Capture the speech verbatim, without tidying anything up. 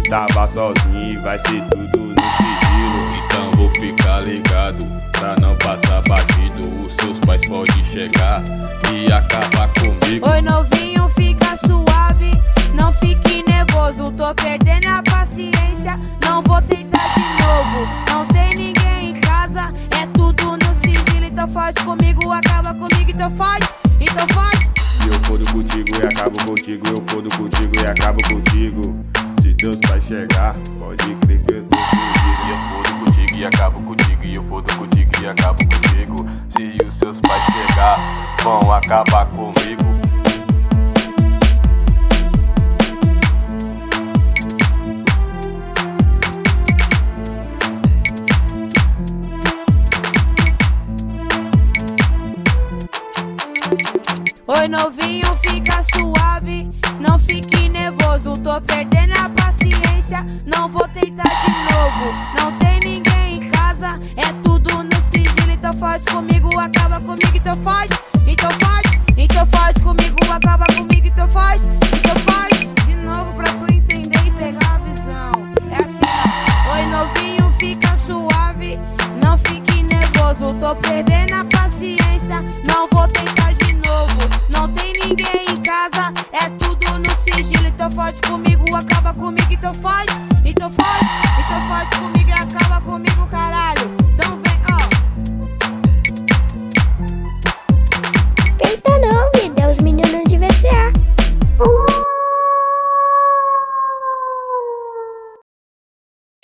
tava sozinho e vai ser tudo no sigilo. Então vou ficar ligado pra não passar batido. Os seus pais podem chegar e acabar comigo. Oi novinho, fica suave, não fique nervoso. Tô perdendo a paciência, não vou tentar de novo. Não tem ninguém em casa, é tudo no sigilo. Então faz comigo, acaba comigo, então faz, então faz. E eu fodo contigo e acabo contigo, eu fodo contigo e acabo contigo. Se Deus vai chegar, pode crer que eu tô contigo. E eu fodo contigo e acabo contigo, e eu fodo contigo e acabo contigo. Se os seus pais chegar, vão acabar comigo. Oi novinho, fica suave, não fique nervoso. Tô perdendo a paciência, não vou tentar de novo. Não tem ninguém em casa, é tudo no sigilo. Então faz comigo, acaba comigo, então faz, então faz, então faz comigo, acaba comigo, então faz, então faz. De novo pra tu entender e pegar a visão. É assim, oi novinho, fica suave, não fique nervoso. Tô perdendo a paciência, não vou tentar de novo. Não tem ninguém em casa, é tudo no sigilo. Então faz comigo, acaba comigo, então faz, então faz, então faz comigo.